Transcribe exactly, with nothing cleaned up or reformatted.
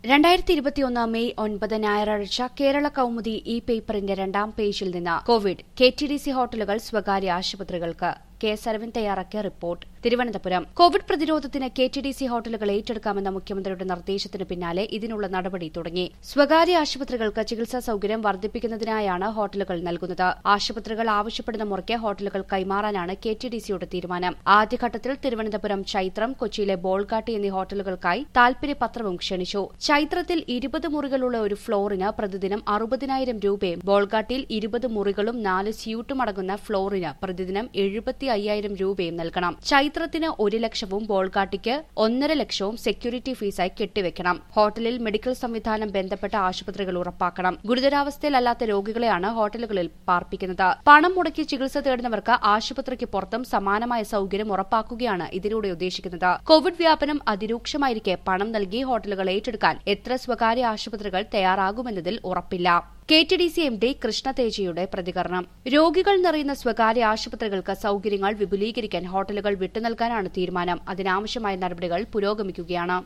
രണ്ടായിരത്തി ഇരുപത്തിയൊന്ന് മെയ് ഒൻപത് ഞായറാഴ്ച കേരള കൌമുദി ഇ പേപ്പറിന്റെ രണ്ടാം പേജിൽ നിന്ന് Covid K T D C ഹോട്ടലുകൾ സ്വകാര്യ ആശുപത്രികൾക്ക് കെ എസ് അരവിന്ദ് തയ്യാറാക്കിയ റിപ്പോർട്ട്. തിരുവനന്തപുരം കോവിഡ് പ്രതിരോധത്തിന് കെ ടി ഡി സി ഹോട്ടലുകൾ ഏറ്റെടുക്കാമെന്ന മുഖ്യമന്ത്രിയുടെ നിർദ്ദേശത്തിന് പിന്നാലെ ഇതിനുള്ള നടപടി തുടങ്ങി. സ്വകാര്യ ആശുപത്രികൾക്ക് ചികിത്സാ സൌകര്യം വർദ്ധിപ്പിക്കുന്നതിനായാണ് ഹോട്ടലുകൾ നൽകുന്നത്. ആശുപത്രികൾ ആവശ്യപ്പെടുന്ന മുറയ്ക്ക് ഹോട്ടലുകൾ കൈമാറാനാണ് കെ ടി ഡി സിയുടെ തീരുമാനം. ആദ്യഘട്ടത്തിൽ തിരുവനന്തപുരം ചൈത്രം, കൊച്ചിയിലെ ബോൾഗാട്ടി എന്നീ ഹോട്ടലുകൾക്കായി താൽപര്യപത്രവും ക്ഷണിച്ചു. ചൈത്രത്തിൽ ഇരുപത് മുറികളുള്ള ഒരു ഫ്ലോറിന് പ്രതിദിനം അറുപതിനായിരം രൂപയും ബോൾഗാട്ടിയിൽ ഇരുപത് മുറികളും നാല് സ്യൂട്ടും അടങ്ങുന്ന ഫ്ലോറിന് പ്രതിദിനം എഴുപത്തി അയ്യായിരം രൂപയും നൽകണം. ചൈത്രത്തിന് ഒരു ലക്ഷവും ബോൾഗാട്ടിക്ക് ഒന്നര ലക്ഷവും സെക്യൂരിറ്റി ഫീസായി കെട്ടിവെക്കണം. ഹോട്ടലിൽ മെഡിക്കൽ സംവിധാനം ബന്ധപ്പെട്ട ആശുപത്രികൾ ഉറപ്പാക്കണം. ഗുരുതരാവസ്ഥയിലല്ലാത്ത രോഗികളെയാണ് ഹോട്ടലുകളിൽ പാർപ്പിക്കുന്നത്. പണം മുടക്കി ചികിത്സ തേടുന്നവർക്ക് ആശുപത്രിക്ക് പുറത്തും സമാനമായ സൌകര്യം ഉറപ്പാക്കുകയാണ് ഇതിലൂടെ ഉദ്ദേശിക്കുന്നത്. കോവിഡ് വ്യാപനം അതിരൂക്ഷമായിരിക്കെ പണം നൽകി ഹോട്ടലുകൾ ഏറ്റെടുക്കാൻ എത്ര സ്വകാര്യ ആശുപത്രികൾ തയ്യാറാകുമെന്നതിൽ ഉറപ്പില്ല. K T D C M D Krishna തേജയുടെ പ്രതികരണം. രോഗികൾ നിറയുന്ന സ്വകാര്യ ആശുപത്രികൾക്ക് സൌകര്യങ്ങൾ വിപുലീകരിക്കാൻ ഹോട്ടലുകൾ വിട്ടുനൽകാനാണ് തീരുമാനം. അതിനാവശ്യമായ നടപടികൾ പുരോഗമിക്കുകയാണ്.